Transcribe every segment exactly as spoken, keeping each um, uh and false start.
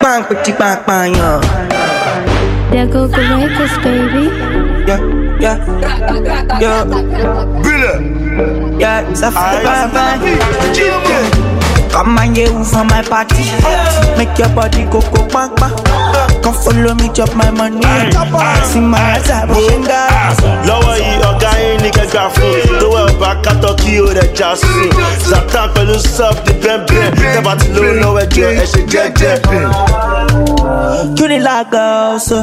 Bang, pretty bang, bang, yeah. There go the Lakers, baby. Yeah, yeah, yeah. Billa. Yeah, it's a bang, bang. Come and get you for my party. Make your body go go bang bang. Come follow me, chop my money. See my eyes, I push and go. Lọ́wọ́ yìí ọ̀gá yín ní kẹ́kẹ́ fún. Lówó ọba kátó kí o rẹ̀ já sí. Satan pẹ̀lú sub di bẹ́ẹ̀bẹ́ẹ̀. Tẹ́bà ti lówó lọ́wọ́ ẹjọ́ ẹ ṣe jẹ́jẹ́. You need like girl, so.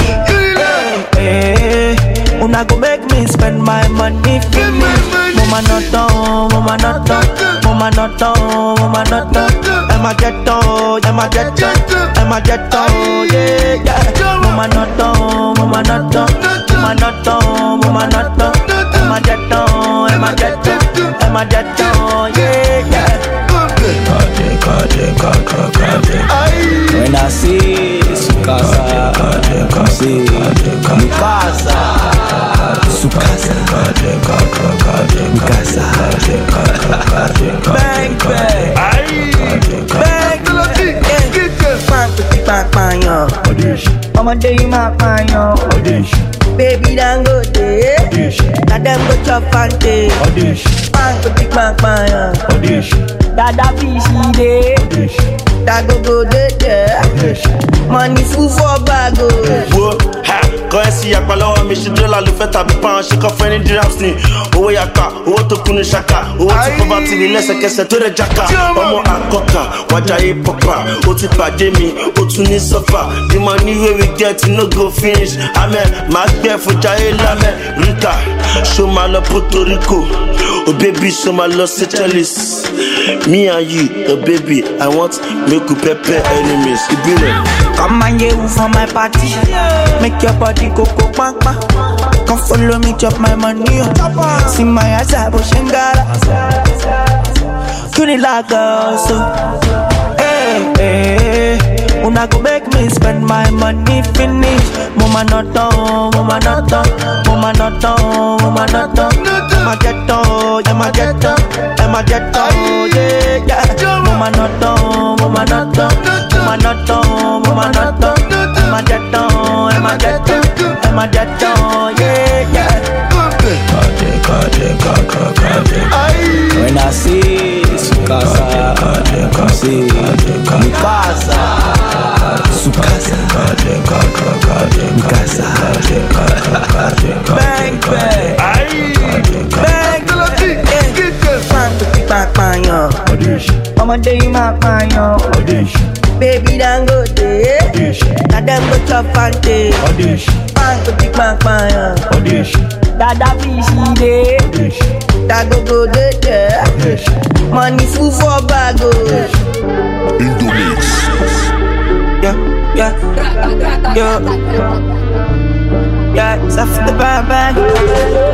Hey, una go make me spend my money for me. Mama not down, mama not down, mama not down, mama not down. I'ma get down, I'ma get down, I'ma get down, yeah, yeah. Mama not down, mama not down, mama not down, mama not down. I'ma get down, I'ma get down, I'ma get down, yeah, yeah. When I see Sukasa, see Mukasa, Sukasa, Mukasa, bang bang, bang bang, bang bang yo. I'ma do you my bang yo. Baby don't go there, now them go chop fante. Bang bang bang yo. Dada fishy day, that go go there. Money full for bago. Wo ha kọ́ ẹ sí apá lọ́wọ́ mi ṣe dọ́là ló fẹ́ tàbí pound ṣe kọ́ fẹ́ ní dirhams ni. Owó yàká, owó tó kunu ṣaka, owó tí kò bá ti rí lẹ́sẹ̀kẹsẹ̀ tó rẹ̀ jaka. Ọmọ àkọ́kà, wájà yé pọ́pà, ó ti pàdé mi, ó tún ní sọ́fà. The money wey we get no go finish. Amen, màá gbẹ́ fún jayé lámẹ́. Rita, ṣó máa lọ Puerto Rico. Oh baby, ṣó máa lọ Seychelles. Me and you, oh baby, I want make we pepper enemies. Ibile. Come and get you for my party. Make your body go go bang bang. Come follow me, chop my money. See my eyes, I push and go. You need like girl, so. Hey, hey. Una go make me spend my money finish. Mama not down, mama not down, mama not down, mama not down. I'ma get down, I'ma get down, I'ma get down, yeah, yeah. Mama not down, mama not down, mama not down, mama not down. I'ma get down, I'ma get down, I'ma get down, yeah, yeah. When I see Sukasa, see Mukasa, Sukasa, Mukasa, bang bang, bang bang, bang bang yo. I'ma do you my bang yo. Baby don't go there, now them go chop fante. Bang bang bang yo. Dada fishy day, that go go there. Money full for bago. Indomix. Yeah, yeah, yeah, yeah. It's after the bang bang.